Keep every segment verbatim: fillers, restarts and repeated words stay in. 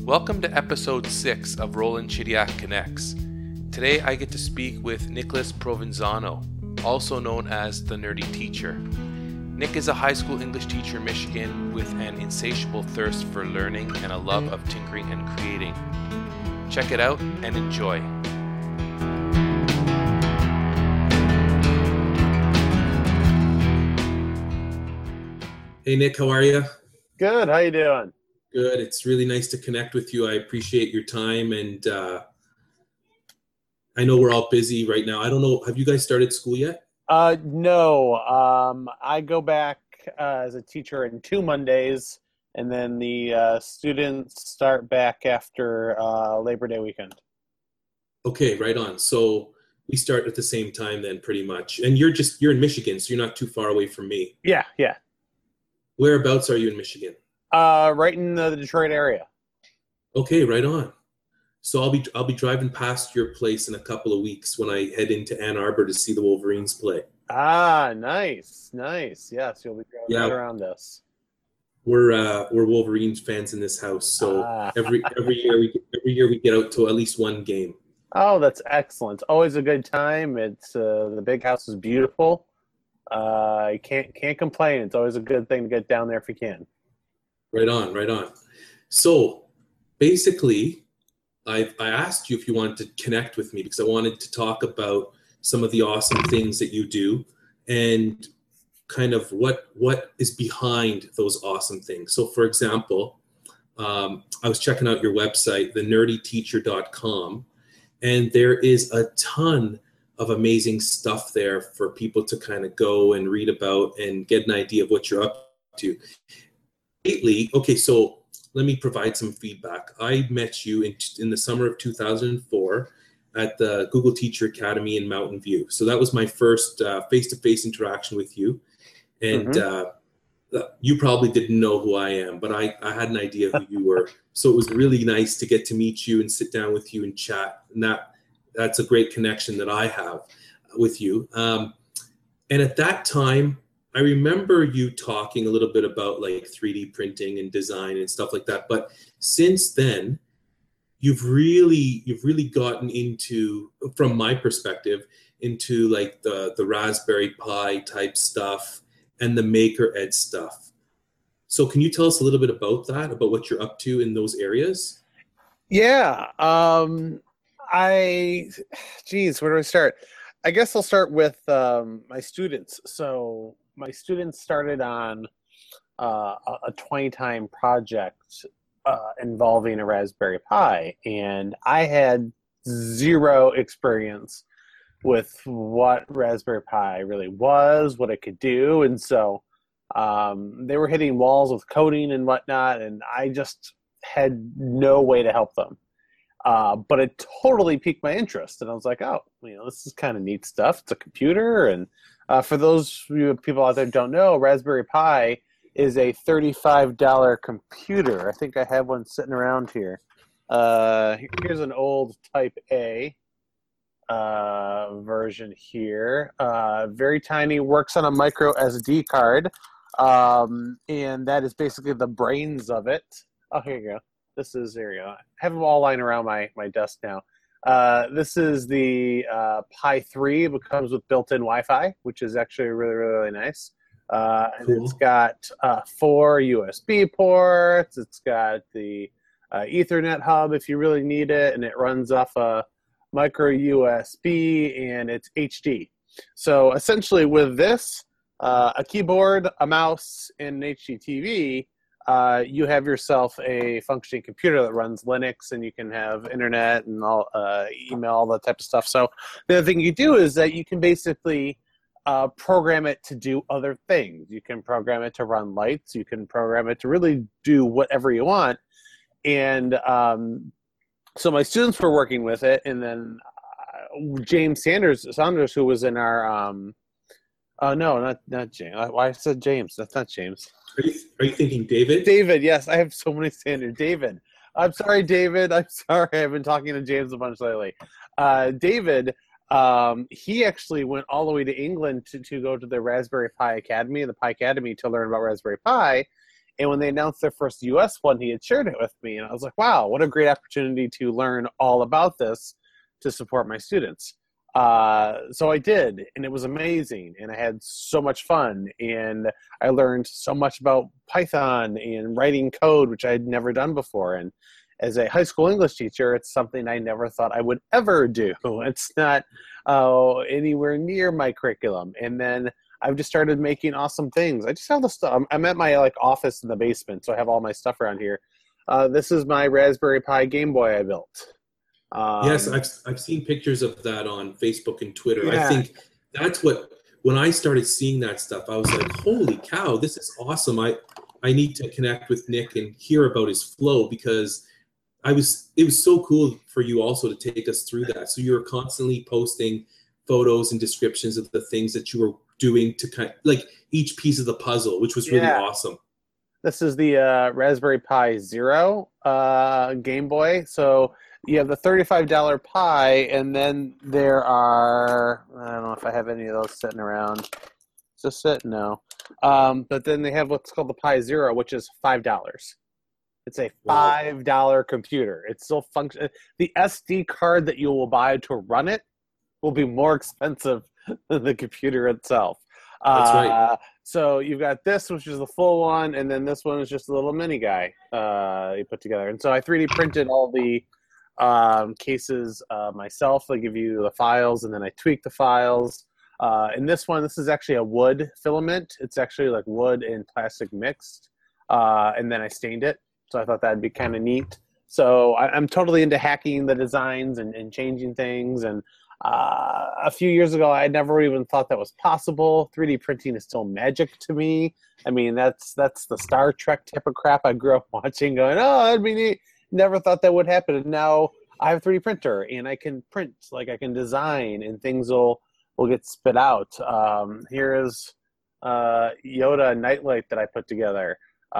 Welcome to episode six of Roland Chidiac Connects. Today I get to speak with Nicholas Provenzano, also known as the Nerdy Teacher. Nick is a high school English teacher in Michigan with an insatiable thirst for learning and a love of tinkering and creating. Check it out and enjoy. Hey Nick, how are you? Good, how you doing? Good. It's really nice to connect with you. I appreciate your time, and uh, I know we're all busy right now. I don't know, have you guys started school yet? Uh, no, um, I go back uh, as a teacher in two Mondays, and then the uh, students start back after uh, Labor Day weekend. Okay, right on. So we start at the same time then, pretty much. And you're just, you're in Michigan, so you're not too far away from me. Yeah, yeah. Whereabouts are you in Michigan? Uh, right in the Detroit area. Okay, right on. So I'll be I'll be driving past your place in a couple of weeks when I head into Ann Arbor to see the Wolverines play. Ah, nice, nice. Yes, you'll be driving Yeah. right around us. We're uh, we're Wolverines fans in this house, so Ah. every every year we every year we get out to at least one game. Oh, that's excellent. Always a good time. It's uh, the big house is beautiful. Uh, you can't can't complain. It's always a good thing to get down there if you can. Right on, right on. So basically, I I asked you if you wanted to connect with me because I wanted to talk about some of the awesome things that you do and kind of what what is behind those awesome things. So for example, um, I was checking out your website, the nerdy teacher dot com, and there is a ton of amazing stuff there for people to kind of go and read about and get an idea of what you're up to. Lately, okay, so let me provide some feedback. I met you in, in the summer of two thousand four at the Google Teacher Academy in Mountain View. So that was my first uh, face-to-face interaction with you. And mm-hmm. uh, you probably didn't know who I am, but I, I had an idea who you were. So it was really nice to get to meet you and sit down with you and chat. And that that's a great connection that I have with you. Um, and at that time, I remember you talking a little bit about like three D printing and design and stuff like that. But since then, you've really you've really gotten into, from my perspective, into like the, the Raspberry Pi type stuff and the MakerEd stuff. So can you tell us a little bit about that, about what you're up to in those areas? Yeah. Um, I, geez, where do I start? I guess I'll start with um, my students. So my students started on uh, a twenty-time project uh, involving a Raspberry Pi, and I had zero experience with what Raspberry Pi really was, what it could do, and so um, they were hitting walls with coding and whatnot, and I just had no way to help them. Uh, but it totally piqued my interest, and I was like, oh, you know, this is kind of neat stuff. It's a computer, and uh, for those people out there who don't know, Raspberry Pi is a thirty-five dollars computer. I think I have one sitting around here. Uh, here's an old Type A uh, version here. Uh, very tiny, works on a micro S D card, um, and that is basically the brains of it. Oh, here you go. This is, there you go. I have them all lying around my, my desk now. Uh, this is the uh, Pi three. It comes with built-in Wi-Fi, which is actually really, really, really nice. Uh, and cool. It's got uh, four U S B ports. It's got the uh, Ethernet hub if you really need it, and it runs off a micro U S B, and it's H D. So essentially with this, uh, a keyboard, a mouse, and an H D T V, Uh, you have yourself a functioning computer that runs Linux, and you can have internet and all, uh, email, all that type of stuff. So the other thing you do is that you can basically uh, program it to do other things. You can program it to run lights. You can program it to really do whatever you want. And um, so my students were working with it, and then uh, James Sanders, Saunders, who was in our um, oh no, not not James. Why I said James? That's not James. Are you, are you thinking David? David, yes. I have so many standards. David. I'm sorry, David. I'm sorry. I've been talking to James a bunch lately. Uh, David, um, he actually went all the way to England to, to go to the Raspberry Pi Academy, the Pi Academy, to learn about Raspberry Pi. And when they announced their first U S one, he had shared it with me. And I was like, wow, what a great opportunity to learn all about this to support my students. Uh, so I did, and it was amazing. And I had so much fun. And I learned so much about Python and writing code, which I had never done before. And as a high school English teacher, it's something I never thought I would ever do. It's not uh, anywhere near my curriculum. And then I've just started making awesome things. I just have the stuff. I'm at my like office in the basement, so I have all my stuff around here. Uh, this is my Raspberry Pi Game Boy I built. Um, yes, I've I've seen pictures of that on Facebook and Twitter. Yeah. I think that's what, when I started seeing that stuff, I was like, holy cow, this is awesome. I, I need to connect with Nick and hear about his flow, because I was it was so cool for you also to take us through that. So you were constantly posting photos and descriptions of the things that you were doing to kind of, like each piece of the puzzle, which was really Yeah. awesome. This is the uh, Raspberry Pi Zero uh, Game Boy. So you have the thirty-five dollar Pi, and then there are, I don't know if I have any of those sitting around. Just sit? No. Um, but then they have what's called the Pi Zero, which is five dollars. It's a five dollar computer. It's still function. The S D card that you will buy to run it will be more expensive than the computer itself. That's right. Uh, so you've got this, which is the full one, and then this one is just a little mini guy uh, you put together. And so I three D printed all the um, cases uh, myself. I give you the files, and then I tweak the files. Uh, and this one, this is actually a wood filament. It's actually like wood and plastic mixed. Uh, and then I stained it. So I thought that'd be kind of neat. So I, I'm totally into hacking the designs and, and changing things. And uh, a few years ago, I never even thought that was possible. three D printing is still magic to me. I mean, that's that's the Star Trek type of crap I grew up watching, going, oh, that'd be neat. Never thought that would happen. And now I have a three D printer, and I can print, like I can design, and things will, will get spit out. Um, here is uh, Yoda Nightlight that I put together.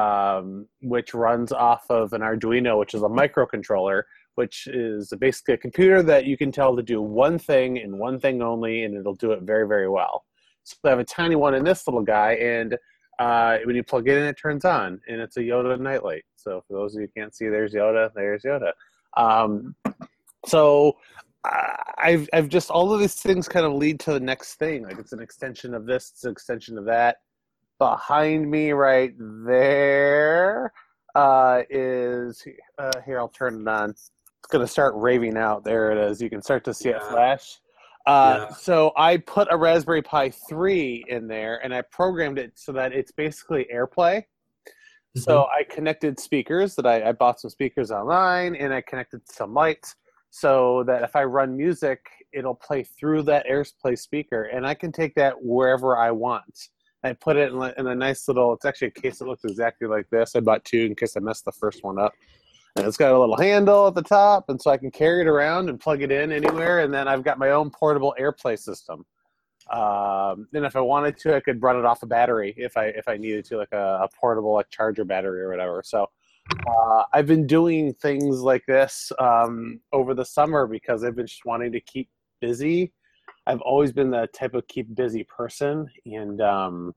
Um, which runs off of an Arduino, which is a microcontroller, which is basically a computer that you can tell to do one thing and one thing only, and it'll do it very, very well. So I have a tiny one in this little guy, and uh, when you plug it in, it turns on, and it's a Yoda Nightlight. So for those of you who can't see, there's Yoda, there's Yoda. Um, so uh, I've, I've just, all of these things kind of lead to the next thing. Like it's an extension of this, it's an extension of that. Behind me right there uh, is, uh, here, I'll turn it on. It's going to start raving out. There it is. You can start to see Yeah. it flash. Uh, Yeah. So I put a Raspberry Pi three in there, and I programmed it so that it's basically AirPlay. Mm-hmm. So I connected speakers that I, I bought some speakers online, and I connected some lights so that if I run music, it'll play through that AirPlay speaker, and I can take that wherever I want. I put it in, in a nice little, it's actually a case that looks exactly like this. I bought two in case I messed the first one up. And it's got a little handle at the top, and so I can carry it around and plug it in anywhere. And then I've got my own portable AirPlay system. Um, and if I wanted to, I could run it off a battery if I if I needed to, like a, a portable like charger battery or whatever. So uh, I've been doing things like this um, over the summer because I've been just wanting to keep busy. I've always been the type of keep busy person, and um,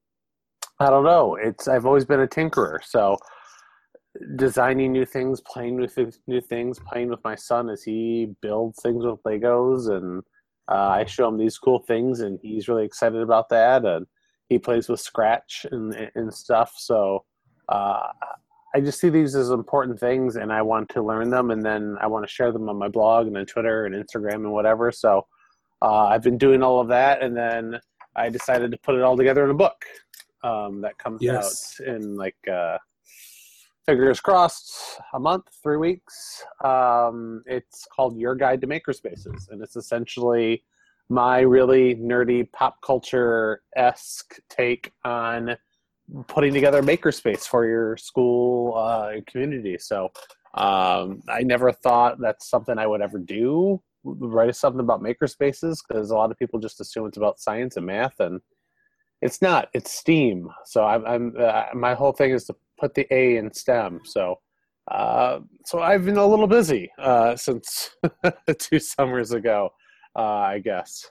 I don't know. It's I've always been a tinkerer, so designing new things, playing with new things, playing with my son as he builds things with Legos, and uh, I show him these cool things, and he's really excited about that. And he plays with Scratch and and stuff. So uh, I just see these as important things, and I want to learn them, and then I want to share them on my blog and on Twitter and Instagram and whatever. So. Uh, I've been doing all of that, and then I decided to put it all together in a book um, that comes Yes. out in like uh, fingers crossed a month, three weeks. Um, it's called Your Guide to Makerspaces, and it's essentially my really nerdy pop culture-esque take on putting together a makerspace for your school uh, community. So um, I never thought that's something I would ever do. Write something about makerspaces, because a lot of people just assume it's about science and math, and it's not. It's STEAM. So I'm, I'm uh, my whole thing is to put the A in STEM. So, uh, so I've been a little busy uh, since two summers ago, uh, I guess.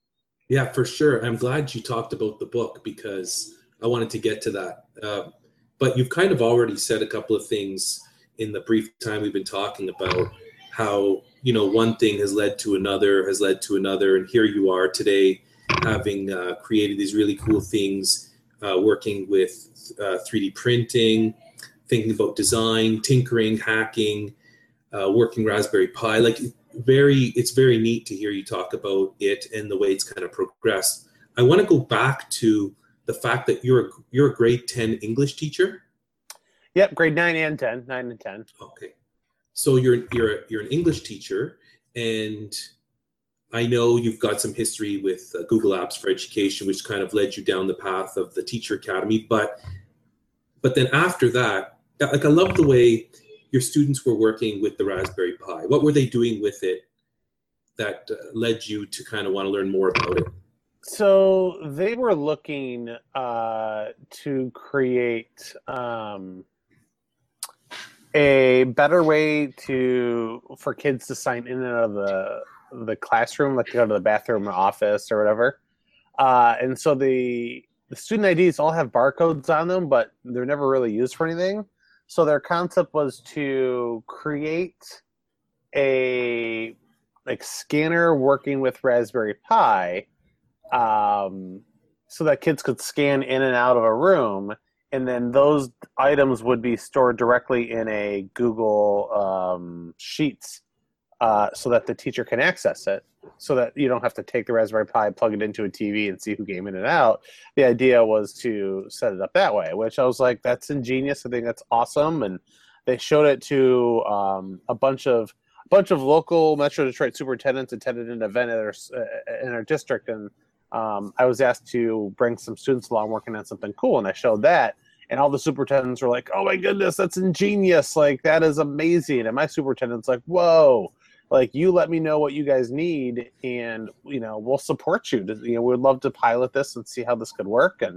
Yeah, for sure. I'm glad you talked about the book, because I wanted to get to that. Uh, but you've kind of already said a couple of things in the brief time we've been talking about how, you know, one thing has led to another, has led to another, and here you are today having uh, created these really cool things, uh, working with uh, three D printing, thinking about design, tinkering, hacking, uh, working Raspberry Pi. Like, very, it's very neat to hear you talk about it and the way it's kind of progressed. I want to go back to the fact that you're a, you're a grade ten English teacher. Yep, grade nine and ten, nine and ten. Okay, so you're you're you're an English teacher, and I know you've got some history with uh, Google Apps for Education, which kind of led you down the path of the Teacher Academy. But but then after that, like, I love the way your students were working with the Raspberry Pi. What were they doing with it that uh, led you to kind of want to learn more about it? So they were looking uh, to create um, a better way to for kids to sign in and out of the the classroom, like to go to the bathroom or office or whatever. Uh, and so the the student I Ds all have barcodes on them, but they're never really used for anything. So their concept was to create a like scanner working with Raspberry Pi, um, so that kids could scan in and out of a room, and then those items would be stored directly in a Google um, Sheets, uh, so that the teacher can access it, so that you don't have to take the Raspberry Pi, plug it into a T V, and see who came in and out. The idea was to set it up that way, which I was like, that's ingenious. I think that's awesome. And they showed it to um, a bunch of a bunch of local Metro Detroit superintendents attended an event at our, uh, in our district, and um, I was asked to bring some students along working on something cool, and I showed that. And all the superintendents were like, oh my goodness, that's ingenious. Like, that is amazing. And my superintendent's like, whoa, like, you let me know what you guys need, and, you know, we'll support you. You know, we'd love to pilot this and see how this could work. And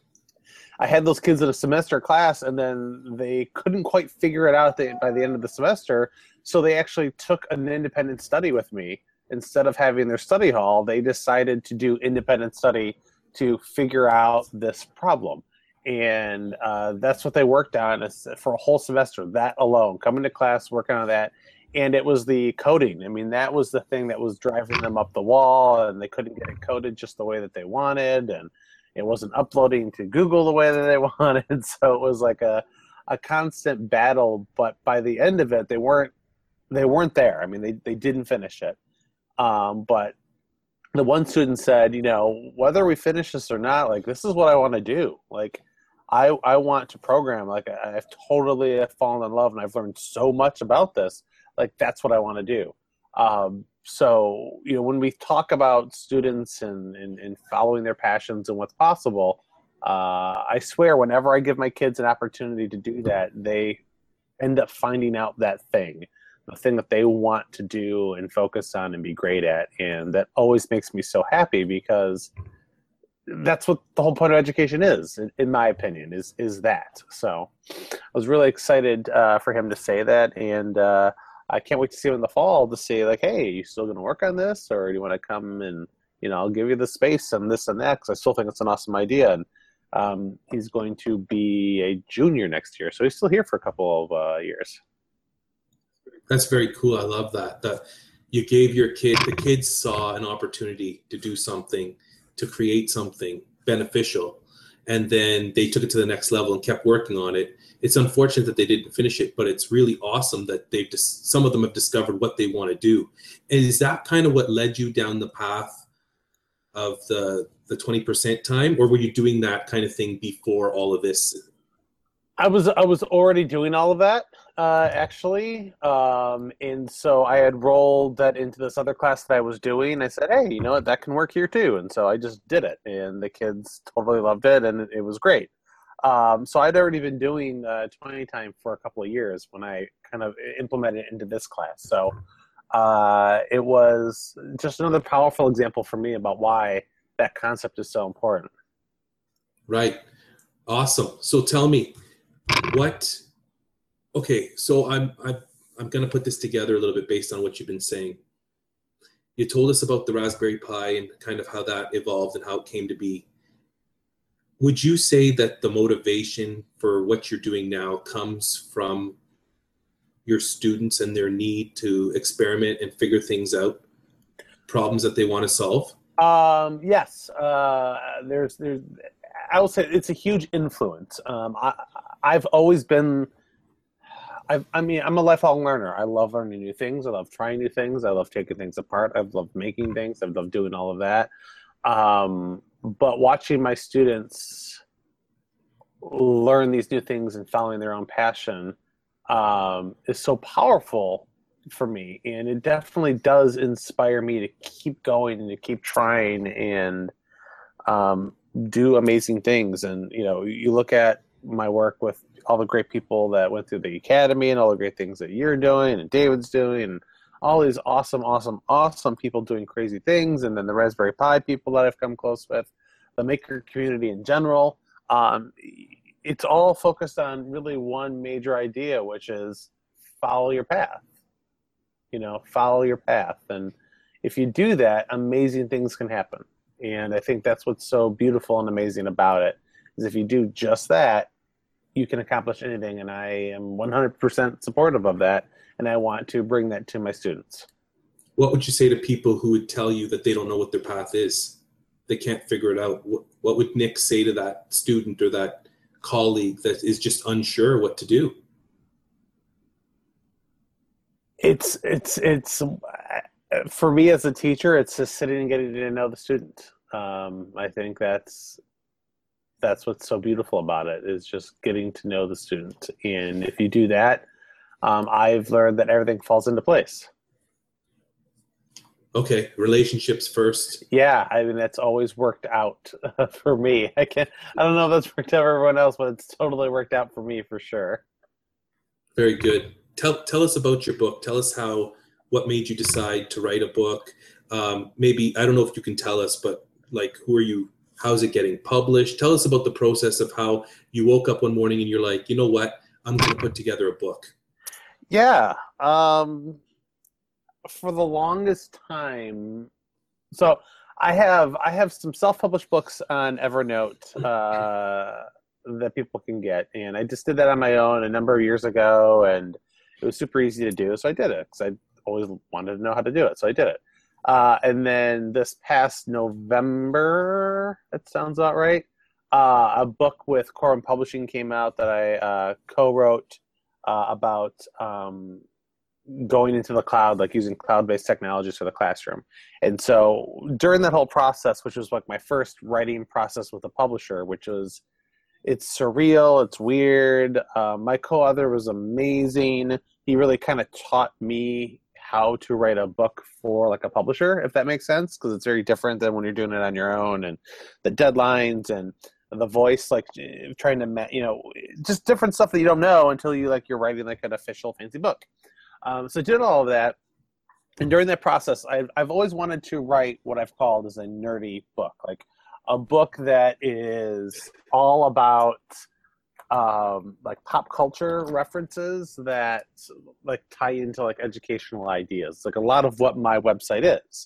I had those kids in a semester class, and then they couldn't quite figure it out by the end of the semester. So they actually took an independent study with me. Instead of having their study hall, they decided to do independent study to figure out this problem. And uh, that's what they worked on for a whole semester, that alone, coming to class, working on that. And it was the coding. I mean, that was the thing that was driving them up the wall, and they couldn't get it coded just the way that they wanted. And it wasn't uploading to Google the way that they wanted. So it was like a, a constant battle. But by the end of it, they weren't, they weren't there. I mean, they, they didn't finish it. Um, but the one student said, you know, whether we finish this or not, like, this is what I want to do. Like, I, I want to program. Like, I've totally fallen in love, and I've learned so much about this. Like, that's what I want to do. Um, so, you know, when we talk about students and, and, and following their passions and what's possible, uh, I swear whenever I give my kids an opportunity to do that, they end up finding out that thing, the thing that they want to do and focus on and be great at. And that always makes me so happy, because that's what the whole point of education is, in, in my opinion, is is that. So I was really excited uh, for him to say that, and uh, I can't wait to see him in the fall to say, like, hey, are you still going to work on this, or do you want to come and, you know, I'll give you the space and this and that, because I still think it's an awesome idea. And um, he's going to be a junior next year, so he's still here for a couple of uh, years. That's very cool. I love that. That you gave your kid, the kids saw an opportunity to do something, to create something beneficial, and then they took it to the next level and kept working on it. It's unfortunate that they didn't finish it, but it's really awesome that they've just, some of them have discovered what they want to do. And is that kind of what led you down the path of the the twenty percent time, or were you doing that kind of thing before all of this? I was I was already doing all of that, uh, actually, um, and so I had rolled that into this other class that I was doing. I said, hey, you know what, that can work here too, and so I just did it, and the kids totally loved it, and it was great. Um, so I'd already been doing uh, twenty time for a couple of years when I kind of implemented it into this class. So uh, it was just another powerful example for me about why that concept is so important. Right. Awesome. So tell me, what, okay, so I'm, I'm, I'm going to put this together a little bit based on what you've been saying. You told us about the Raspberry Pi and kind of how that evolved and how it came to be. would you say that the motivation for what you're doing now comes from your students and their need to experiment and figure things out, problems that they want to solve? Um, yes, uh, there's, there's, I will say it's a huge influence. Um, I, I've always been, I've, I mean, I'm a lifelong learner. I love learning new things. I love trying new things. I love taking things apart. I've loved making things. I've loved doing all of that. Um, but watching my students learn these new things and following their own passion um, is so powerful for me, and it definitely does inspire me to keep going and to keep trying and um, do amazing things. And you know, you look at my work with all the great people that went through the academy and all the great things that you're doing and David's doing and all these awesome, awesome, awesome people doing crazy things, and then the Raspberry Pi people that I've come close with, the maker community in general. Um, it's all focused on really one major idea, which is follow your path. You know, follow your path. And if you do that, amazing things can happen. And I think that's what's so beautiful and amazing about it, is if you do just that, you can accomplish anything. And I am one hundred percent supportive of that. And I want to bring that to my students. What would you say to people who would tell you that they don't know what their path is? They can't figure it out. What, what would Nick say to that student or that colleague that is just unsure what to do? It's, it's, it's, for me as a teacher, it's just sitting and getting to know the student. Um, I think that's, that's what's so beautiful about it, is just getting to know the student. And if you do that, um, I've learned that everything falls into place. Okay. Relationships first. Yeah. I mean, that's always worked out for me. I can't, I don't know if that's worked out for everyone else, but it's totally worked out for me for sure. Very good. Tell, tell us about your book. Tell us how, what made you decide to write a book? Um, maybe, I don't know if you can tell us, but like, who are you? How's it getting published? Tell us about the process of how you woke up one morning and you're like, you know what? I'm going to put together a book. Yeah. Um, for the longest time. So I have, I have some self-published books on Evernote uh, that people can get. And I just did that on my own a number of years ago, and it was super easy to do. So I did it because I always wanted to know how to do it. So I did it. Uh, and then this past November, that sounds about right, uh, a book with Corwin Publishing came out that I uh, co-wrote uh, about um, going into the cloud, like using cloud-based technologies for the classroom. And so during that whole process, which was like my first writing process with a publisher, which was, it's surreal, it's weird. Uh, my co-author was amazing. He really kind of taught me how to write a book for like a publisher, if that makes sense, because it's very different than when you're doing it on your own, and the deadlines and the voice, like trying to, you know, just different stuff that you don't know until you like you're writing like an official fancy book. Um, so I did all of that, and during that process, I've I've always wanted to write what I've called as a nerdy book, like a book that is all about um, like pop culture references that like tie into like educational ideas. Like a lot of what my website is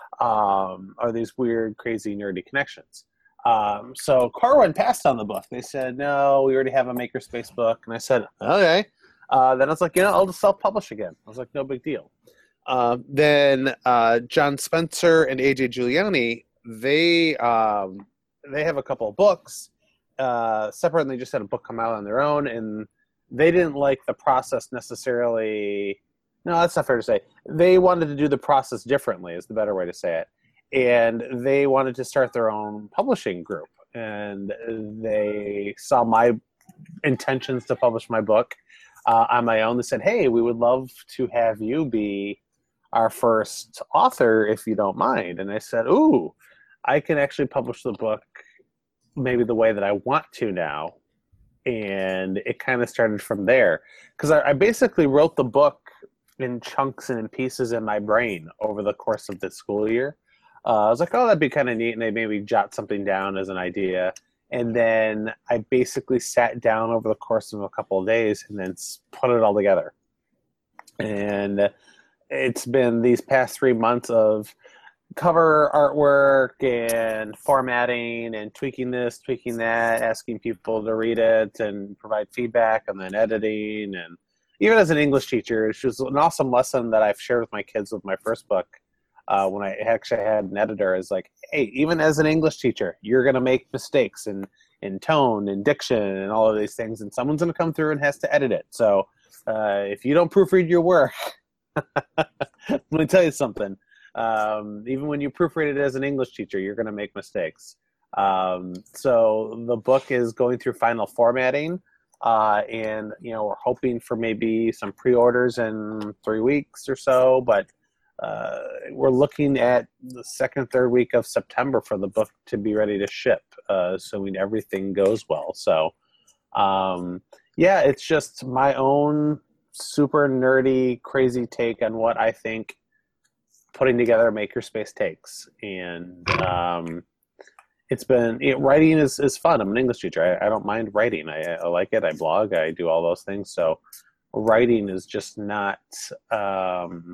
um, are these weird, crazy, nerdy connections. Um, so Corwin passed on the book. They said, no, we already have a Makerspace book. And I said, okay. Uh, then I was like, you know, I'll just self-publish again. I was like, no big deal. Uh, then uh, John Spencer and A J Giuliani, they um, they have a couple of books uh, separate, and they just had a book come out on their own, and they didn't like the process necessarily. No, that's not fair to say. They wanted to do the process differently, is the better way to say it. And they wanted to start their own publishing group. And they saw my intentions to publish my book uh, on my own. They said, hey, we would love to have you be our first author if you don't mind. And I said, ooh, I can actually publish the book maybe the way that I want to now. And it kind of started from there. Because I, I basically wrote the book in chunks and in pieces in my brain over the course of the school year. Uh, I was like, oh, that'd be kind of neat. And I maybe jot something down as an idea. And then I basically sat down over the course of a couple of days and then put it all together. And it's been these past three months of cover artwork and formatting and tweaking this, tweaking that, asking people to read it and provide feedback, and then editing. And even as an English teacher, it's just an awesome lesson that I've shared with my kids with my first book. Uh, when I actually had an editor, is like, hey, even as an English teacher, you're going to make mistakes in, in tone and diction and all of these things, and someone's going to come through and has to edit it. So uh, if you don't proofread your work, let me tell you something. Um, even when you proofread it as an English teacher, you're going to make mistakes. Um, so the book is going through final formatting, uh, and you know we're hoping for maybe some pre-orders in three weeks or so, but uh, we're looking at the second, third week of September for the book to be ready to ship, uh, assuming everything goes well. So, um, yeah, it's just my own super nerdy, crazy take on what I think putting together a makerspace takes. And um, it's been, it, writing is, is fun. I'm an English teacher. I, I don't mind writing. I, I like it. I blog. I do all those things. So writing is just not um,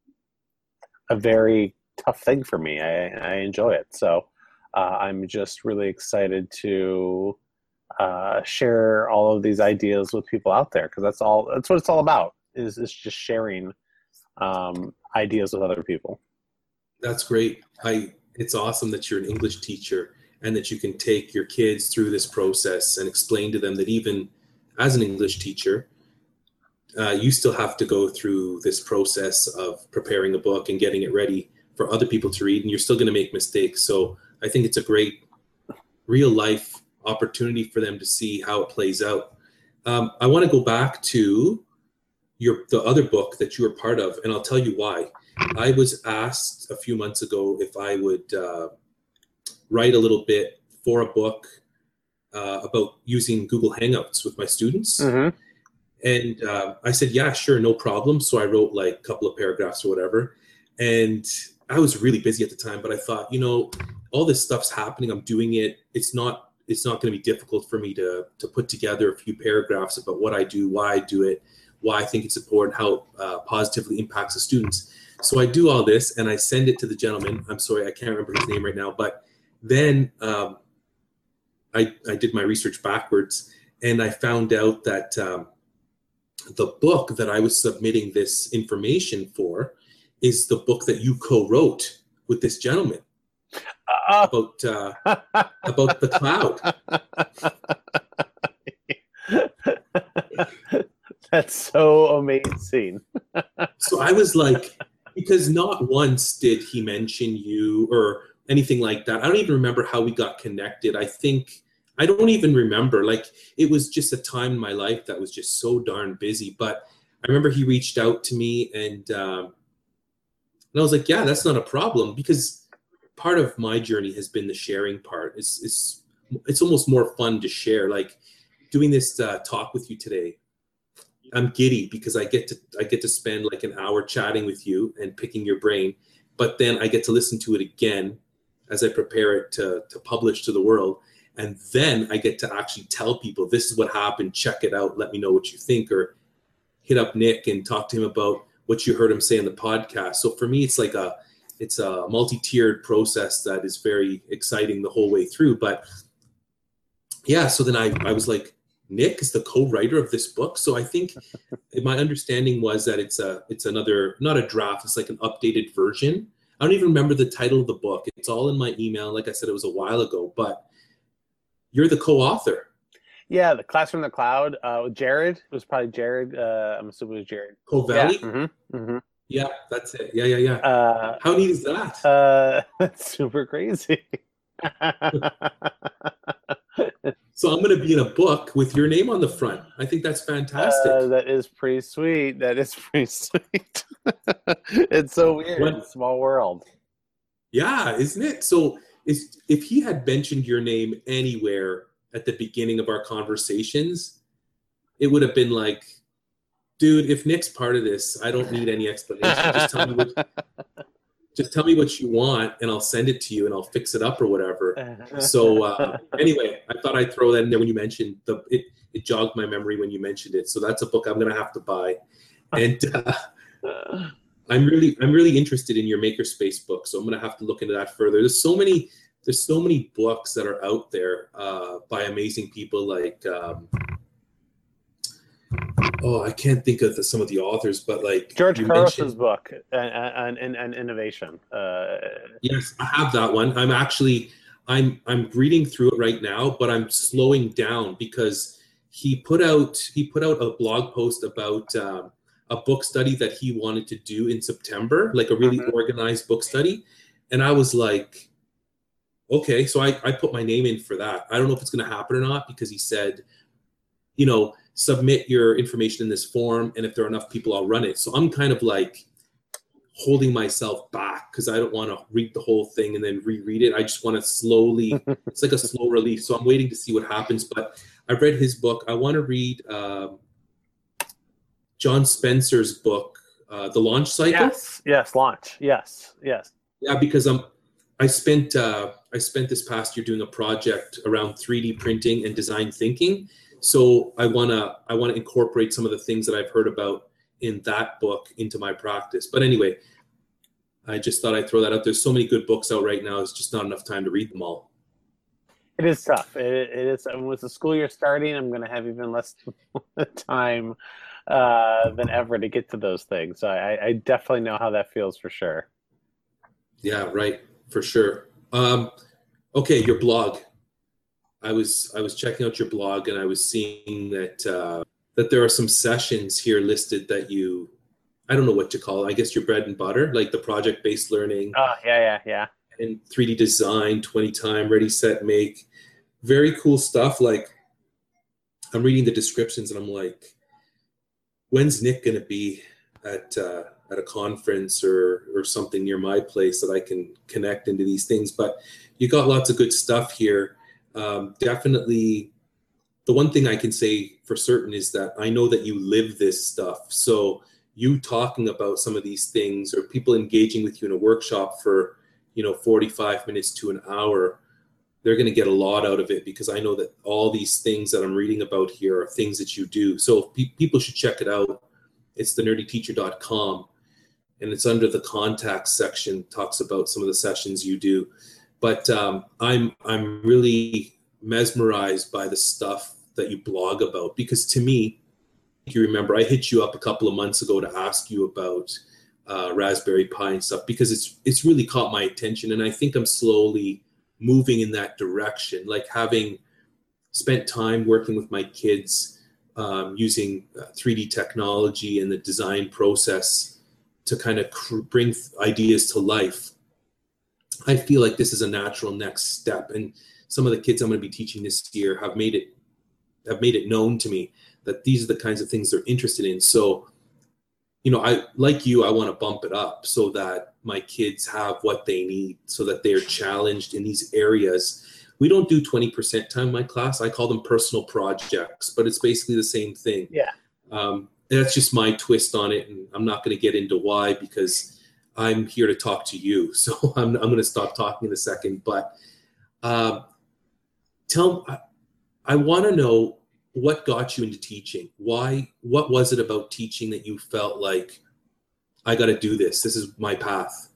a very tough thing for me. I, I enjoy it. So uh, I'm just really excited to uh, share all of these ideas with people out there, because that's all, that's what it's all about, is, is just sharing um, ideas with other people. That's great. I, it's awesome that you're an English teacher and that you can take your kids through this process and explain to them that even as an English teacher, uh, you still have to go through this process of preparing a book and getting it ready for other people to read, and you're still going to make mistakes. So I think it's a great real life opportunity for them to see how it plays out. Um, I want to go back to your the other book that you were part of, and I'll tell you why. I was asked a few months ago if I would uh, write a little bit for a book uh, about using Google Hangouts with my students. Mm-hmm. And uh, I said, yeah, sure, no problem. So I wrote like a couple of paragraphs or whatever. And I was really busy at the time, but I thought, you know, all this stuff's happening. I'm doing it. It's not, it's not going to be difficult for me to, to put together a few paragraphs about what I do, why I do it, why I think it's important, how it uh, positively impacts the students. So I do all this and I send it to the gentleman. I'm sorry, I can't remember his name right now, but then um, I, I did my research backwards, and I found out that um, the book that I was submitting this information for is the book that you co-wrote with this gentleman uh, about uh, about the cloud. That's so amazing. So I was like, because not once did he mention you or anything like that. I don't even remember how we got connected. I think, I don't even remember. Like, it was just a time in my life that was just so darn busy. But I remember he reached out to me, and um, and I was like, yeah, that's not a problem, because part of my journey has been the sharing part. It's it's it's almost more fun to share. Like doing this uh, talk with you today, I'm giddy because I get to I get to spend like an hour chatting with you and picking your brain, but then I get to listen to it again as I prepare it to to publish to the world, and then I get to actually tell people this is what happened. Check it out. Let me know what you think, or hit up Nick and talk to him about what you heard him say in the podcast. So for me, it's like a it's a multi-tiered process that is very exciting the whole way through. But yeah, so then I I was like, Nick is the co-writer of this book. So I think my understanding was that it's a, it's another, not a draft, it's like an updated version. I don't even remember the title of the book. It's all in my email. Like I said, it was a while ago, but you're the co-author. Yeah, the Classroom in the Cloud. Uh, Jared, it was probably Jared. Uh, I'm assuming it was Jared. Covelli? Yeah. Mm-hmm. Mm-hmm. Yeah, that's it. Yeah, yeah, yeah. Uh, How neat is that? Uh, that's super crazy. So I'm going to be in a book with your name on the front. I think that's fantastic. Uh, that is pretty sweet. That is pretty sweet. It's so weird. What? Small world. Yeah, isn't it? So is, if he had mentioned your name anywhere at the beginning of our conversations, it would have been like, dude, if Nick's part of this, I don't need any explanation. Just tell me what, just tell me what you want, and I'll send it to you, and I'll fix it up or whatever. So uh, anyway, I thought I'd throw that in there when you mentioned the. It, it jogged my memory when you mentioned it. So that's a book I'm going to have to buy. And uh, I'm really I'm really interested in your Makerspace book, so I'm gonna have to look into that further. There's so many there's so many books that are out there uh, by amazing people like um, oh I can't think of the, some of the authors, but like George you Carlos's mentioned, book and and, and innovation. Uh, yes, I have that one. I'm actually I'm I'm reading through it right now, but I'm slowing down because he put out he put out a blog post about um, a book study that he wanted to do in September, like a really Mhm. organized book study, and I was like, okay, so I I put my name in for that. I don't know if it's going to happen or not because he said, you know, submit your information in this form, and if there are enough people, I'll run it. So I'm kind of like holding myself back because I don't want to read the whole thing and then reread it. I just want to slowly, it's like a slow release. So I'm waiting to see what happens. But I've read his book. I want to read um, John Spencer's book, uh, The Launch Cycle. Yes, yes, launch. Yes, yes. Yeah, because I'm, I spent uh, I spent this past year doing a project around three D printing and design thinking. So I wanna I wanna incorporate some of the things that I've heard about in that book into my practice. But anyway, I just thought I'd throw that out. There's so many good books out right now. It's just not enough time to read them all. It is tough. It, it is. And with the school year starting, I'm going to have even less time uh, than ever to get to those things. So I, I definitely know how that feels for sure. Yeah, right, for sure. Um, okay, your blog. I was I was checking out your blog and I was seeing that uh, that there are some sessions here listed that you, I don't know what to call it. I guess your bread and butter, like the project-based learning. Oh, yeah, yeah, yeah. And three D design, twenty time, ready, set, make. Very cool stuff. Like I'm reading the descriptions and I'm like, when's Nick going to be at uh, at a conference or or something near my place that I can connect into these things? But you got lots of good stuff here. Um, definitely, the one thing I can say for certain is that I know that you live this stuff. So you talking about some of these things or people engaging with you in a workshop for, you know, forty-five minutes to an hour, they're going to get a lot out of it because I know that all these things that I'm reading about here are things that you do. So pe- people should check it out. It's the nerdy teacher dot com and it's under the contacts section, talks about some of the sessions you do. But um, I'm I'm really mesmerized by the stuff that you blog about because to me, you remember I hit you up a couple of months ago to ask you about uh, Raspberry Pi and stuff because it's it's really caught my attention and I think I'm slowly moving in that direction. Like having spent time working with my kids um, using uh, three D technology and the design process to kind of cr- bring th- ideas to life. I feel like this is a natural next step, and some of the kids I'm going to be teaching this year have made it have made it known to me that these are the kinds of things they're interested in. So, you know, I like you, I want to bump it up so that my kids have what they need, so that they're challenged in these areas. We don't do twenty percent time in my class. I call them personal projects, but it's basically the same thing. Yeah. Um, that's just my twist on it, and I'm not going to get into why because I'm here to talk to you. So I'm, I'm going to stop talking in a second. But um, tell, I, I want to know what got you into teaching. Why? What was it about teaching that you felt like I got to do this? This is my path.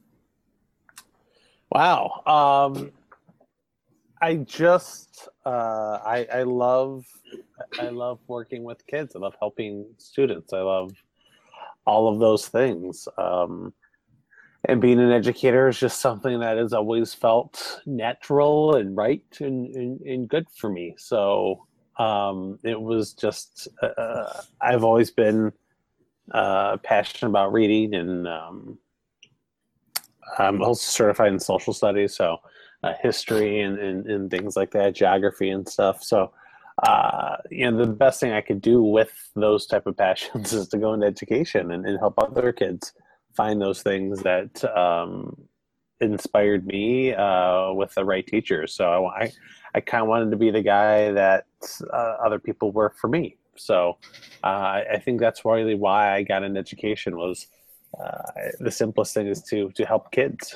Wow. Um, I just uh, I I love I love working with kids. I love helping students. I love all of those things. Um, and being an educator is just something that has always felt natural and right and, and, and good for me. So um, it was just, uh, I've always been uh, passionate about reading, and um, I'm also certified in social studies, so uh, history and, and, and things like that, geography and stuff. So, uh, you know, the best thing I could do with those type of passions is to go into education and, and help other kids find those things that um, inspired me uh, with the right teachers. So I, I, I kind of wanted to be the guy that uh, other people were for me. So uh, I think that's really why I got into education. Was uh, the simplest thing is to to help kids.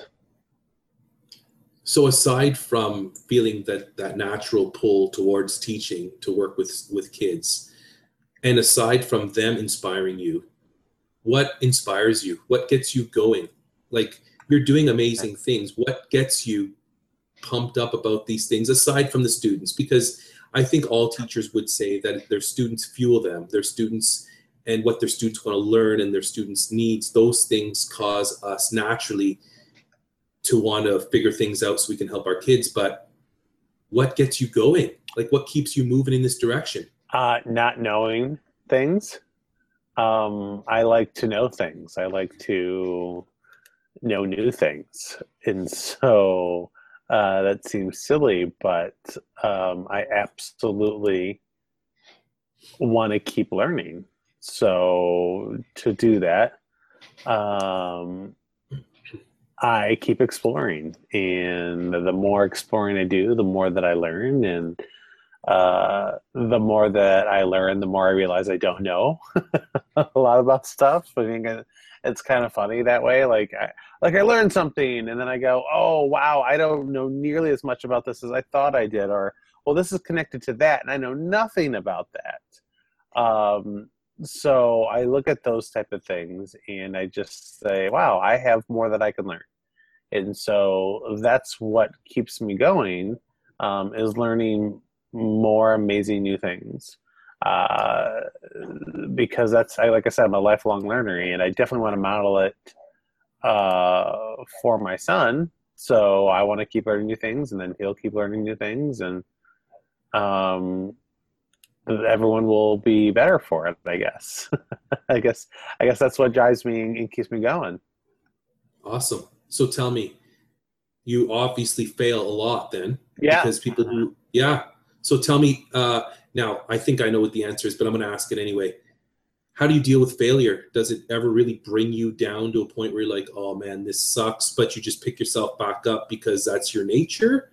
So aside from feeling that that natural pull towards teaching to work with with kids, and aside from them inspiring you, what inspires you? What gets you going? Like, you're doing amazing things. What gets you pumped up about these things aside from the students? Because I think all teachers would say that their students fuel them, their students and what their students want to learn and their students' needs, those things cause us naturally to want to figure things out so we can help our kids. But what gets you going? Like, what keeps you moving in this direction? Uh, not knowing things. Um, I like to know things. I like to know new things. And so uh, that seems silly, but um, I absolutely want to keep learning. So to do that, um, I keep exploring. And the more exploring I do, the more that I learn. And uh, the more that I learn, the more I realize I don't know a lot about stuff. I think it's kind of funny that way. Like I, like I learned something and then I go, oh, wow, I don't know nearly as much about this as I thought I did. Or, well, this is connected to that, and I know nothing about that. Um, so I look at those type of things and I just say, wow, I have more that I can learn. And so that's what keeps me going, um, is learning more amazing new things. Uh, because that's, I, like I said, I'm a lifelong learner, and I definitely want to model it uh, for my son. So I want to keep learning new things, and then he'll keep learning new things, and um, everyone will be better for it, I guess. I guess I guess that's what drives me and keeps me going. Awesome. So tell me, you obviously fail a lot then. Yeah. Because people who, yeah. So tell me, uh, now I think I know what the answer is, but I'm going to ask it anyway. How do you deal with failure? Does it ever really bring you down to a point where you're like, oh man, this sucks, but you just pick yourself back up because that's your nature?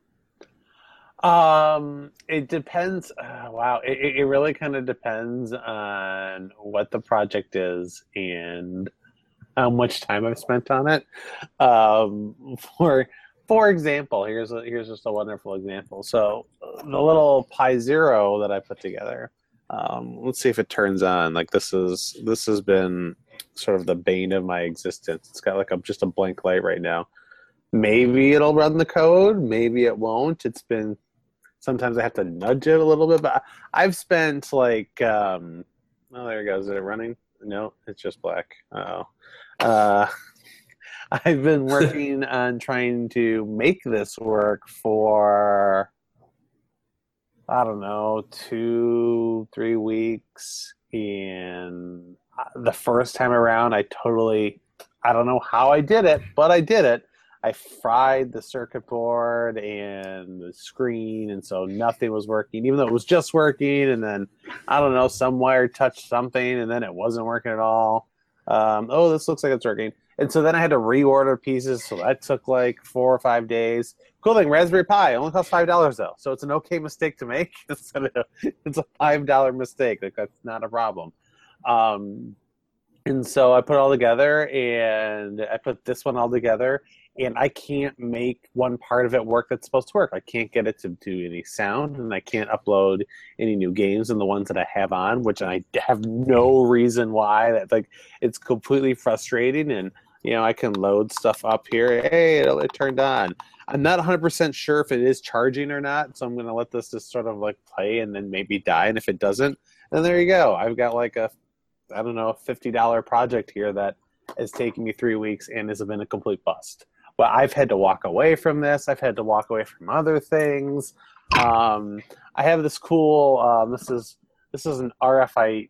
Um, it depends. Uh, wow. It, it really kind of depends on what the project is and how much time I've spent on it. Um, for, for example, here's a, here's just a wonderful example. So the little Pi Zero that I put together, um, let's see if it turns on. Like this is, this has been sort of the bane of my existence. It's got like a, just a blank light right now. Maybe it'll run the code. Maybe it won't. It's been, sometimes I have to nudge it a little bit, but I've spent like, um, oh, there it goes. Is it running? No, it's just black. Uh-oh. Uh, I've been working on trying to make this work for, I don't know, two, three weeks. And the first time around, I totally, I don't know how I did it, but I did it. I fried the circuit board and the screen, and so nothing was working, even though it was just working. And then, I don't know, some wire touched something, and then it wasn't working at all. Um, oh, this looks like it's working. And so then I had to reorder pieces, so that took like four or five days. Cool thing, Raspberry Pi only costs five dollars though, so it's an okay mistake to make. It's a five dollar mistake. Like that's not a problem. Um, and so I put it all together, and I put this one all together. And I can't make one part of it work that's supposed to work. I can't get it to do any sound, and I can't upload any new games than the ones that I have on, which I have no reason why. That like it's completely frustrating. And you know, I can load stuff up here. Hey, it, it turned on. I'm not one hundred percent sure if it is charging or not, so I'm going to let this just sort of like play and then maybe die. And if it doesn't, then there you go. I've got like a, I don't know, a fifty dollar project here that is taking me three weeks and has been a complete bust. But I've had to walk away from this. I've had to walk away from other things. Um, I have this cool. Um, this is this is an R F I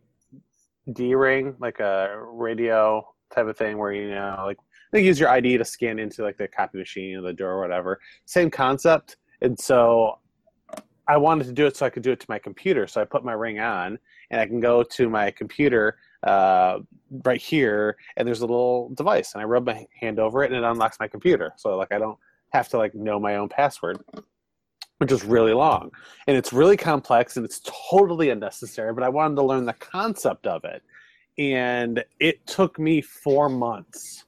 D ring, like a radio type of thing, where you know, like they use your I D to scan into like the copy machine or the door or whatever. Same concept. And so I wanted to do it so I could do it to my computer. So I put my ring on, and I can go to my computer uh, right here, and there's a little device, and I rub my hand over it, and it unlocks my computer. So like I don't have to like know my own password, which is really long, and it's really complex, and it's totally unnecessary. But I wanted to learn the concept of it, and it took me four months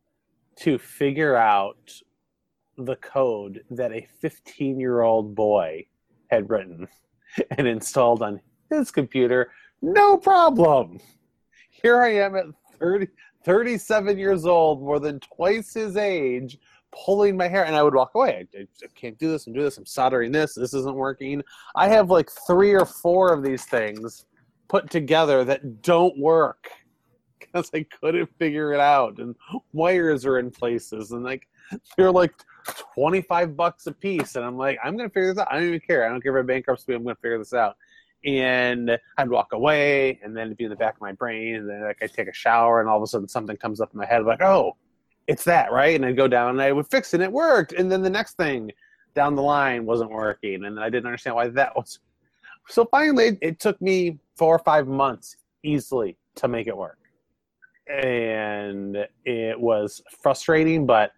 to figure out the code that a fifteen-year-old boy had written and installed on his computer. No problem. Here I am at thirty, thirty-seven years old, more than twice his age, pulling my hair, and I would walk away. I, I can't do this and do this. I'm soldering this. This isn't working. I have like three or four of these things put together that don't work because I couldn't figure it out, and wires are in places, and like they're like twenty-five bucks a piece, and I'm like, I'm gonna figure this out. I don't even care. I don't care if I bankruptcy. I'm gonna figure this out. And I'd walk away, and then it'd be in the back of my brain, and then like I'd take a shower, and all of a sudden something comes up in my head, I'm like, oh, it's that, right? And I'd go down, and I would fix it, and it worked. And then the next thing down the line wasn't working, and I didn't understand why that was. So finally, it took me four or five months easily to make it work. And it was frustrating, but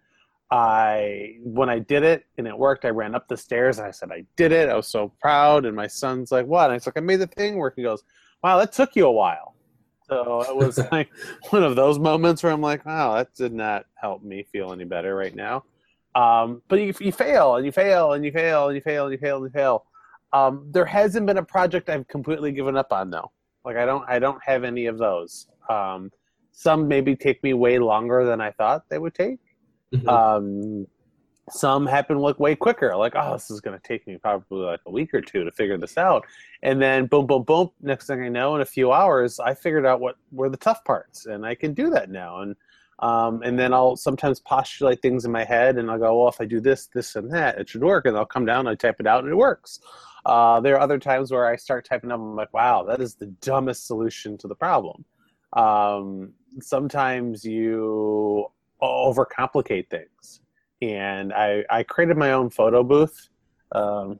I, when I did it and it worked, I ran up the stairs and I said, I did it. I was so proud. And my son's like, what? And I was like, I made the thing work. He goes, wow, that took you a while. So it was like one of those moments where I'm like, wow, that did not help me feel any better right now. Um, but you, you fail and you fail and you fail and you fail and you fail and you fail. Um, there hasn't been a project I've completely given up on though. Like I don't, I don't have any of those. Um, some maybe take me way longer than I thought they would take. Mm-hmm. Um, some happen like way quicker. Like, oh, this is going to take me probably like a week or two to figure this out. And then boom, boom, boom. Next thing I know, in a few hours, I figured out what were the tough parts, and I can do that now. And um, and then I'll sometimes postulate things in my head, and I'll go, well, if I do this, this, and that, it should work. And I'll come down, I type it out, and it works. Uh, there are other times where I start typing up, and I'm like, wow, that is the dumbest solution to the problem. Um, sometimes you overcomplicate things. And I, I created my own photo booth. Um,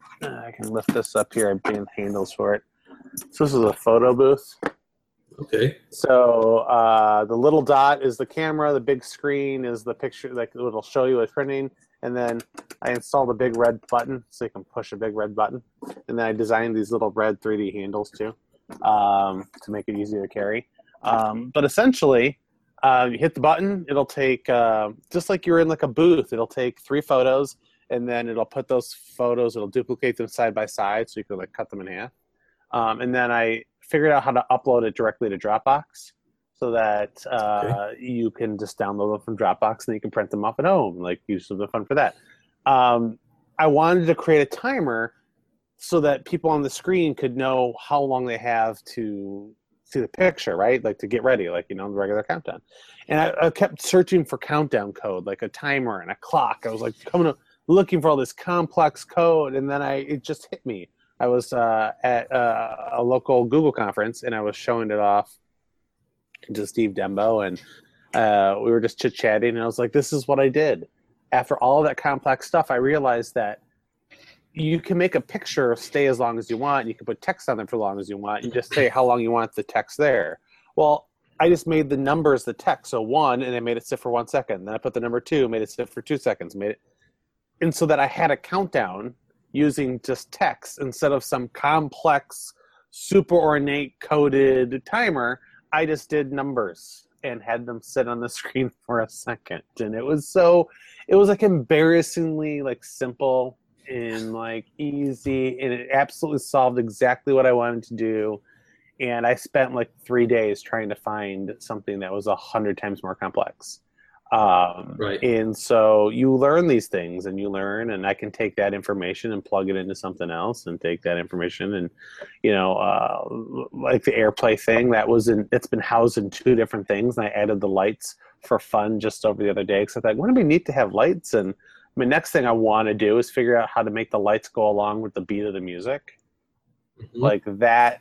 I can lift this up here. I'm being handles for it. So this is a photo booth. Okay. So uh, the little dot is the camera. The big screen is the picture, like it'll show you what's printing. And then I installed a big red button so you can push a big red button. And then I designed these little red three D handles too um, to make it easier to carry. Um, but essentially, Uh, you hit the button, it'll take, uh, just like you're in like a booth, it'll take three photos, and then it'll put those photos, it'll duplicate them side by side so you can like cut them in half. Um, and then I figured out how to upload it directly to Dropbox so that uh, okay. you can just download them from Dropbox and you can print them off at home, like use something fun for that. Um, I wanted to create a timer so that people on the screen could know how long they have to see the picture, right? Like to get ready, like, you know, the regular countdown. And I, I kept searching for countdown code, like a timer and a clock. I was like coming up, looking for all this complex code. And then I, it just hit me. I was uh, at uh, a local Google conference and I was showing it off to Steve Dembo. And uh, we were just chit chatting. And I was like, this is what I did. After all of that complex stuff, I realized that you can make a picture stay as long as you want. You can put text on it for as long as you want. You just say how long you want the text there. Well, I just made the numbers the text. So one, and I made it sit for one second. Then I put the number two, made it sit for two seconds. Made it, and so that I had a countdown using just text instead of some complex, super ornate coded timer. I just did numbers and had them sit on the screen for a second. And it was so, it was like embarrassingly like simple and like easy, and it absolutely solved exactly what I wanted to do. And I spent like three days trying to find something that was a hundred times more complex. Um, right. And so you learn these things and you learn, and I can take that information and plug it into something else and take that information and, you know, uh, like the AirPlay thing that was in, it's been housed in two different things. And I added the lights for fun just over the other day. Cause I thought, wouldn't it be neat to have lights? And I mean, next thing I want to do is figure out how to make the lights go along with the beat of the music. Mm-hmm. Like that,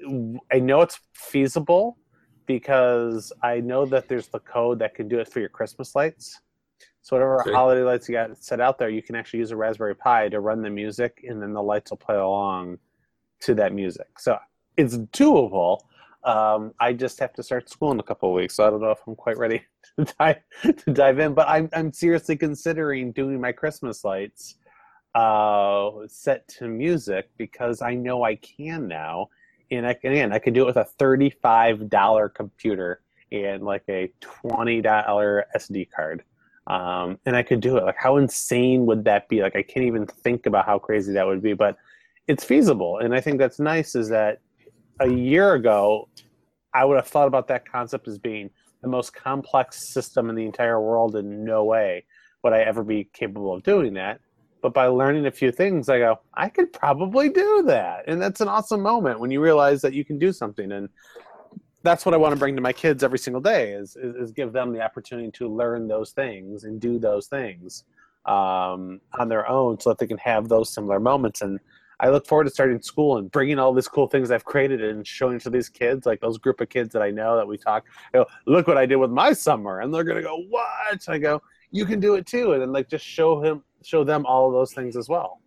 I know it's feasible because I know that there's the code that can do it for your Christmas lights. So whatever okay. holiday lights you got set out there, you can actually use a Raspberry Pi to run the music, and then the lights will play along to that music. So it's doable. Um, I just have to start school in a couple of weeks, so I don't know if I'm quite ready to dive, to dive in. But I'm I'm seriously considering doing my Christmas lights uh, set to music because I know I can now. And I can, again, I can do it with a thirty-five dollars computer and like a twenty dollars S D card. Um, and I could do it. Like, how insane would that be? Like, I can't even think about how crazy that would be, but it's feasible. And I think that's nice is that a year ago, I would have thought about that concept as being the most complex system in the entire world, and no way would I ever be capable of doing that. But by learning a few things, I go, I could probably do that. And that's an awesome moment when you realize that you can do something. And that's what I want to bring to my kids every single day is, is, is give them the opportunity to learn those things and do those things um, on their own so that they can have those similar moments. And I look forward to starting school and bringing all these cool things I've created and showing to these kids, like those group of kids that I know that we talk, you know, look what I did with my summer. And they're going to go, what? I go, you can do it too. And then like just show him, show them all of those things as well.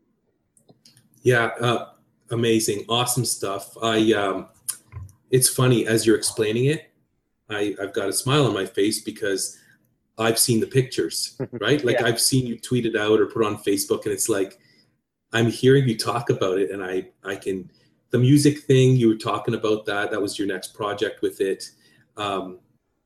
Yeah. Uh, amazing. Awesome stuff. I, um, it's funny as you're explaining it, I, I've got a smile on my face because I've seen the pictures, right? Like yeah. I've seen you tweet it out or put on Facebook, and it's like, I'm hearing you talk about it, and I, I can, the music thing, you were talking about that, that was your next project with it. Um,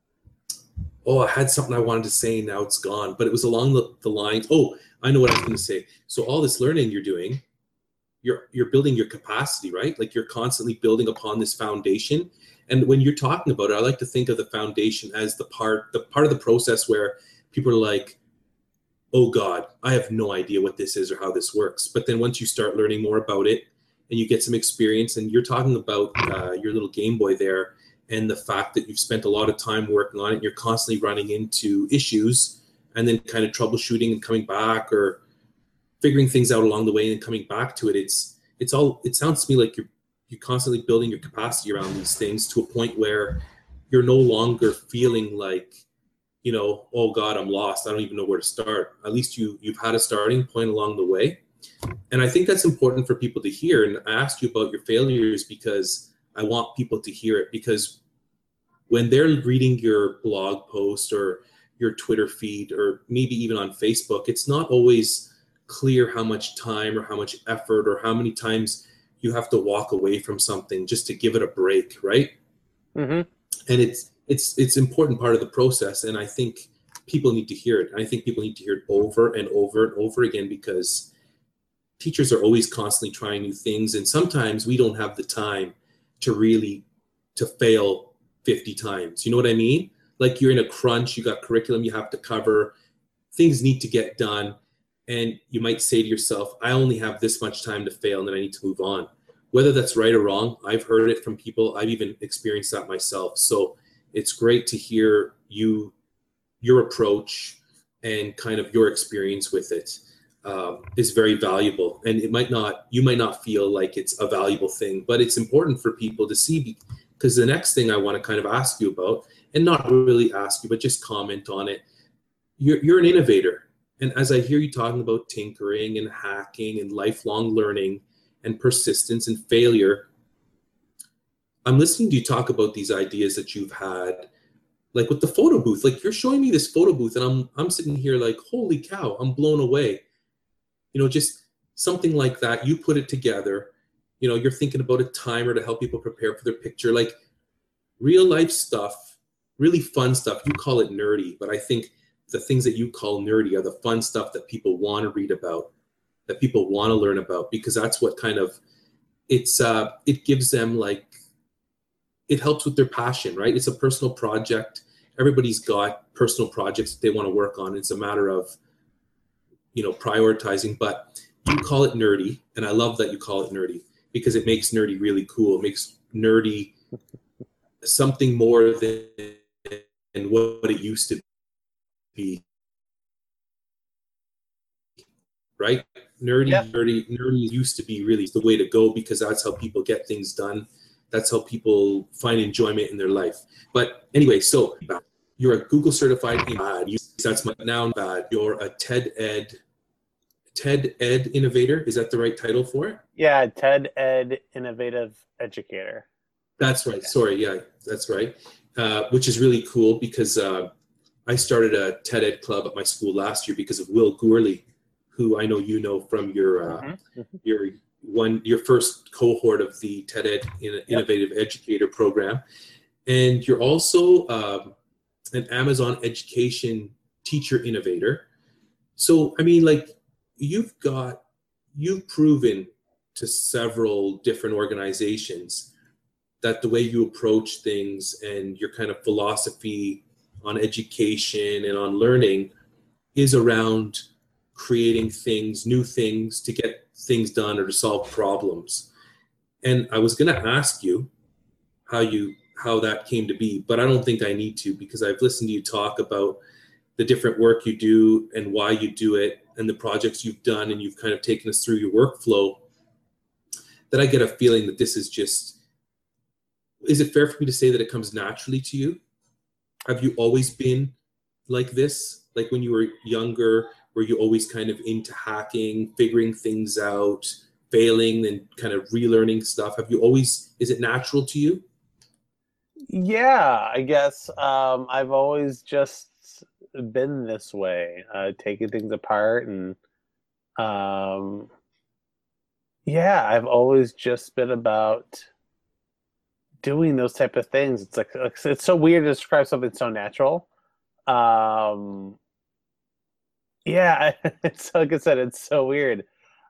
oh, I had something I wanted to say, now it's gone, but it was along the, the lines. Oh, I know what I was going to say. So all this learning you're doing, you're, you're building your capacity, right? Like you're constantly building upon this foundation. And when you're talking about it, I like to think of the foundation as the part, the part of the process where people are like, oh God, I have no idea what this is or how this works. But then once you start learning more about it and you get some experience, and you're talking about uh, your little Game Boy there and the fact that you've spent a lot of time working on it, and you're constantly running into issues and then kind of troubleshooting and coming back or figuring things out along the way and coming back to it. It's, it's all, it sounds to me like you're, you're constantly building your capacity around these things to a point where you're no longer feeling like, you know, oh God, I'm lost. I don't even know where to start. At least you, you've had a starting point along the way. And I think that's important for people to hear. And I asked you about your failures because I want people to hear it, because when they're reading your blog post or your Twitter feed, or maybe even on Facebook, it's not always clear how much time or how much effort or how many times you have to walk away from something just to give it a break, right? Mm-hmm. And it's, It's it's important part of the process, and I think people need to hear it. And I think people need to hear it over and over and over again, because teachers are always constantly trying new things, and sometimes we don't have the time to really to fail fifty times. You know what I mean? Like you're in a crunch, you got curriculum you have to cover, things need to get done, and you might say to yourself, I only have this much time to fail, and then I need to move on. Whether that's right or wrong, I've heard it from people. I've even experienced that myself. So it's great to hear you, your approach and kind of your experience with it um, is very valuable. And it might not, you might not feel like it's a valuable thing, but it's important for people to see, because the next thing I want to kind of ask you about, and not really ask you, but just comment on it. You're, you're an innovator. And as I hear you talking about tinkering and hacking and lifelong learning and persistence and failure, I'm listening to you talk about these ideas that you've had, like with the photo booth. Like you're showing me this photo booth, and I'm I'm sitting here like, holy cow, I'm blown away. You know, just something like that. You put it together. You know, you're thinking about a timer to help people prepare for their picture. Like real life stuff, really fun stuff. You call it nerdy, but I think the things that you call nerdy are the fun stuff that people want to read about, that people want to learn about, because that's what kind of it's uh, it gives them like. It helps with their passion, right? It's a personal project. Everybody's got personal projects that they want to work on. It's a matter of, you know, prioritizing, but you call it nerdy. And I love that you call it nerdy, because it makes nerdy really cool. It makes nerdy something more than, than what it used to be, right? Nerdy, yeah. nerdy, nerdy used to be really the way to go, because that's how people get things done. That's how people find enjoyment in their life. But anyway, so you're a Google certified bad. That's my noun bad. You're a TED Ed, TED Ed innovator. Is that the right title for it? Yeah, TED Ed innovative educator. That's right. Sorry. Yeah, that's right. Uh, which is really cool, because uh, I started a TED Ed club at my school last year because of Will Gourley, who I know you know from your uh, mm-hmm. your one your first cohort of the TED Ed Innovative yep. Educator program. And you're also um, an Amazon education teacher innovator. So, I mean, like you've got, you've proven to several different organizations that the way you approach things and your kind of philosophy on education and on learning is around creating things, new things to get things done or to solve problems. And I was going to ask you how you how that came to be, but I don't think I need to, because I've listened to you talk about the different work you do and why you do it and the projects you've done, and you've kind of taken us through your workflow, that I get a feeling that this is just, is it fair for me to say that it comes naturally to you? Have you always been like this? Like when you were younger, were you always kind of into hacking, figuring things out, failing and kind of relearning stuff? Have you always, is it natural to you? Yeah, I guess um, I've always just been this way, uh, taking things apart, and um, yeah, I've always just been about doing those type of things. It's like it's so weird to describe something so natural. Um, yeah, it's like I said, it's so weird.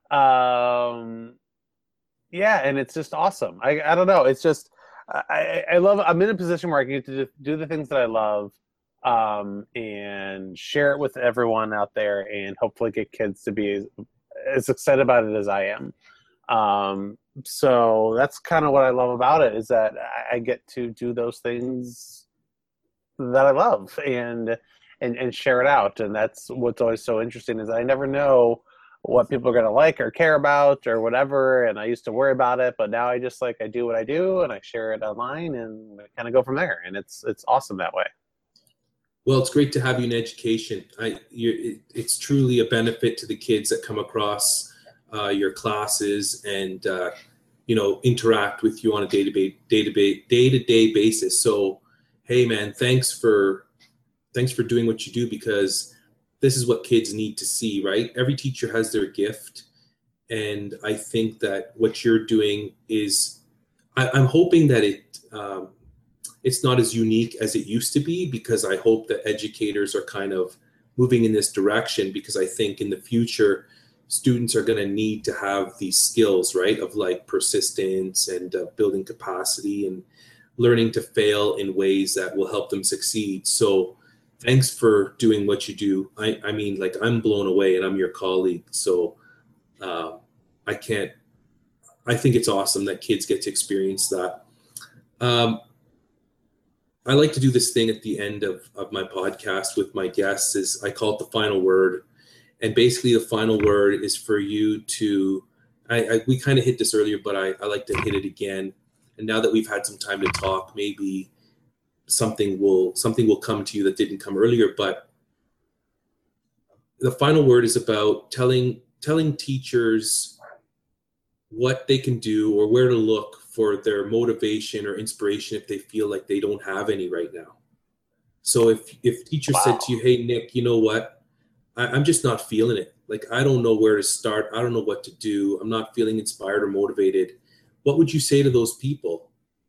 Um, yeah, and it's just awesome. I I don't know. It's just I I love. I'm in a position where I can get to do the things that I love, um, and share it with everyone out there, and hopefully get kids to be as, as excited about it as I am. Um, so that's kind of what I love about it, is that I get to do those things that I love and and and share it out. And that's what's always so interesting, is I never know what people are going to like or care about or whatever. And I used to worry about it, but now I just like, I do what I do and I share it online and kind of go from there. And it's, it's awesome that way. Well, it's great to have you in education. I, it, it's truly a benefit to the kids that come across uh, your classes and, uh, you know, interact with you on a day-to-day, day-to-day, day-to-day basis. So, hey man, thanks for, thanks for doing what you do, because this is what kids need to see, right? Every teacher has their gift. And I think that what you're doing is, I, I'm hoping that it um, it's not as unique as it used to be, because I hope that educators are kind of moving in this direction, because I think in the future, students are going to need to have these skills, right? Of like persistence and uh, building capacity and learning to fail in ways that will help them succeed. So thanks for doing what you do. I, I mean, like, I'm blown away, and I'm your colleague. So uh, I can't, I think it's awesome that kids get to experience that. Um, I like to do this thing at the end of, of my podcast with my guests, is I call it the final word. And basically the final word is for you to, I, I we kind of hit this earlier, but I, I like to hit it again. And now that we've had some time to talk, maybe something will something will come to you that didn't come earlier. But the final word is about telling telling teachers what they can do or where to look for their motivation or inspiration if they feel like they don't have any right now. So if if teacher wow. said to you, hey Nick, you know what, I, I'm just not feeling it. Like, I don't know where to start. I don't know what to do. I'm not feeling inspired or motivated. What would you say to those people?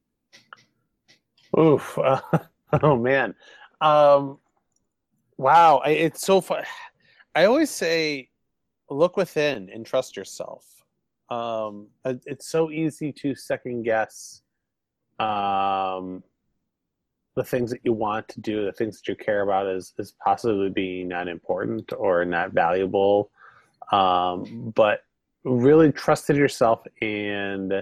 Oof. Uh, oh man. Um, wow. I, it's so fun. I always say, look within and trust yourself. Um, it's so easy to second guess, um, the things that you want to do, the things that you care about as, as possibly being not important or not valuable. Um, but really trust in yourself, and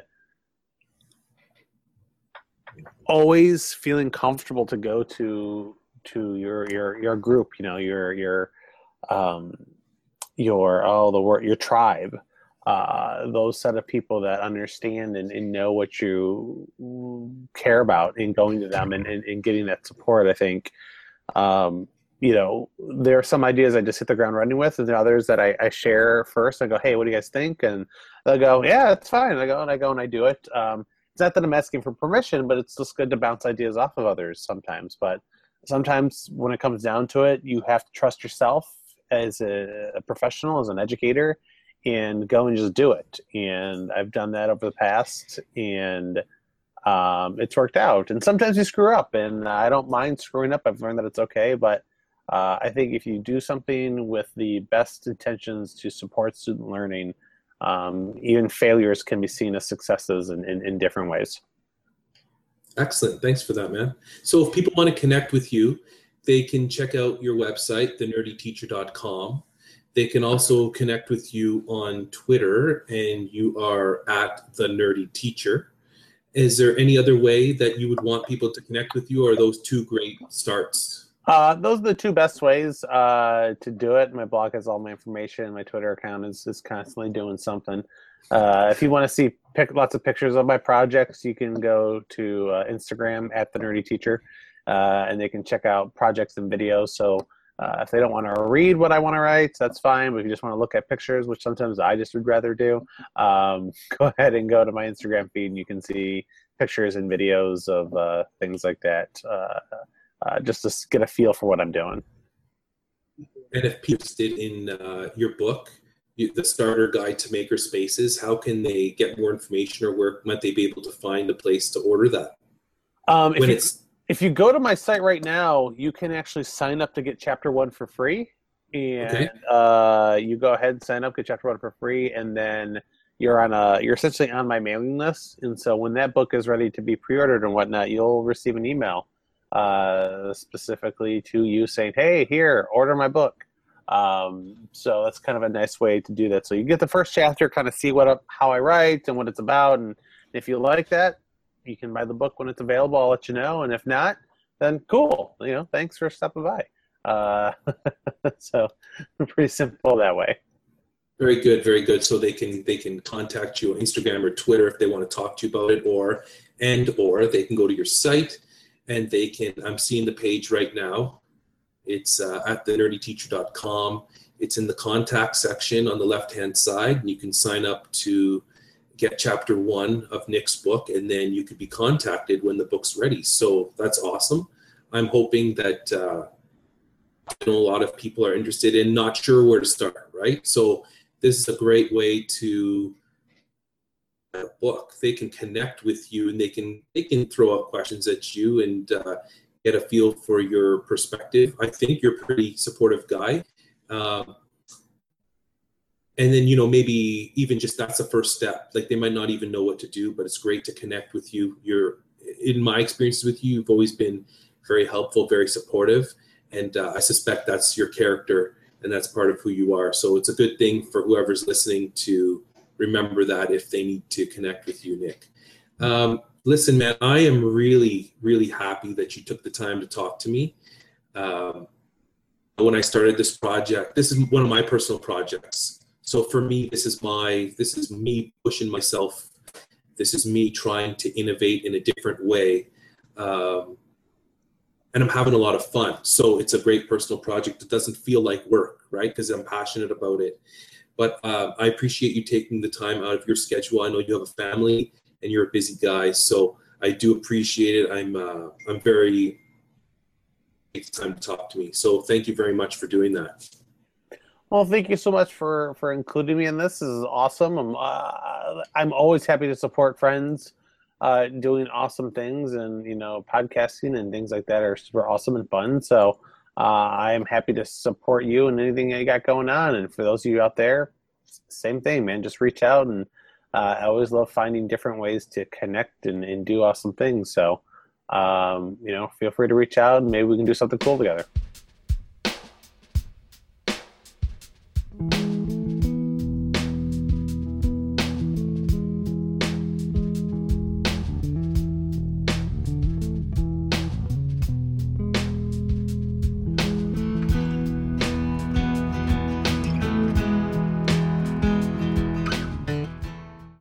always feeling comfortable to go to to your your your group, you know, your your um your oh the word your tribe, uh those set of people that understand and, and know what you care about, and going to them and, and, and getting that support. I think um you know, there are some ideas I just hit the ground running with, and there are others that I, I share first. I go, hey, what do you guys think? And they'll go, yeah, it's fine. And I go and I go and I do it. Um, It's not that I'm asking for permission, but it's just good to bounce ideas off of others sometimes. But sometimes when it comes down to it, you have to trust yourself as a, a professional, as an educator, and go and just do it. And I've done that over the past, and um, it's worked out. And sometimes you screw up, and I don't mind screwing up. I've learned that it's okay. But uh, I think if you do something with the best intentions to support student learning, Um, even failures can be seen as successes in, in, in different ways. Excellent. Thanks for that, man. So if people want to connect with you, they can check out your website, the nerdy teacher dot com. They can also connect with you on Twitter, and you are at the Nerdy Teacher. Is there any other way that you would want people to connect with you, or are those two great starts? Uh, those are the two best ways uh, to do it. My blog has all my information. My Twitter account is, is constantly doing something. Uh, if you want to see pic- lots of pictures of my projects, you can go to uh, Instagram at the Nerdy Teacher, uh, and they can check out projects and videos. So uh, if they don't want to read what I want to write, that's fine. But if you just want to look at pictures, which sometimes I just would rather do, um, go ahead and go to my Instagram feed, and you can see pictures and videos of uh, things like that, uh, uh, just to get a feel for what I'm doing. And if people are interested in uh, your book, you, the Starter Guide to Maker Spaces, how can they get more information, or where might they be able to find a place to order that? Um, if, when you, it's if you go to my site right now, you can actually sign up to get chapter one for free. And okay. uh, you go ahead and sign up, get chapter one for free, and then you're on a you're essentially on my mailing list. And so when that book is ready to be pre-ordered and whatnot, you'll receive an email uh, specifically to you saying, "Hey, here, order my book." Um, so that's kind of a nice way to do that. So you get the first chapter, kind of see what how I write and what it's about, and if you like that, you can buy the book when it's available. I'll let you know, and if not, then cool. You know, thanks for stopping by. Uh, so pretty simple that way. Very good, very good. So they can they can contact you on Instagram or Twitter if they want to talk to you about it, or and or they can go to your site and they can. I'm seeing the page right now. It's uh, at the nerdy teacher dot com. It's in the contact section on the left-hand side, and you can sign up to get chapter one of Nick's book, and then you could be contacted when the book's ready. So that's awesome. I'm hoping that uh, I know a lot of people are interested in not sure where to start, right? So this is a great way to a book. They can connect with you, and they can they can throw out questions at you and uh, get a feel for your perspective. I think you're a pretty supportive guy. Um, and then, you know, maybe even just that's the first step. Like they might not even know what to do, but it's great to connect with you. You're, in my experiences with you, you've always been very helpful, very supportive. And uh, I suspect that's your character and that's part of who you are. So it's a good thing for whoever's listening to remember that if they need to connect with you, Nick. Um, Listen, man, I am really, really happy that you took the time to talk to me. Um, when I started this project, this is one of my personal projects. So for me, this is my, this is me pushing myself. This is me trying to innovate in a different way. Um, and I'm having a lot of fun. So it's a great personal project. It doesn't feel like work, right? Because I'm passionate about it. But uh, I appreciate you taking the time out of your schedule. I know you have a family and you're a busy guy, so I do appreciate it. I'm uh, I'm very it's time to talk to me. So thank you very much for doing that. Well, thank you so much for, for including me in this. This is awesome. I'm uh, I'm always happy to support friends uh, doing awesome things, and you know, podcasting and things like that are super awesome and fun. So uh, I am happy to support you and anything you got going on. And for those of you out there, same thing, man. Just reach out and. Uh, I always love finding different ways to connect and, and do awesome things. So, um, you know, feel free to reach out and maybe we can do something cool together.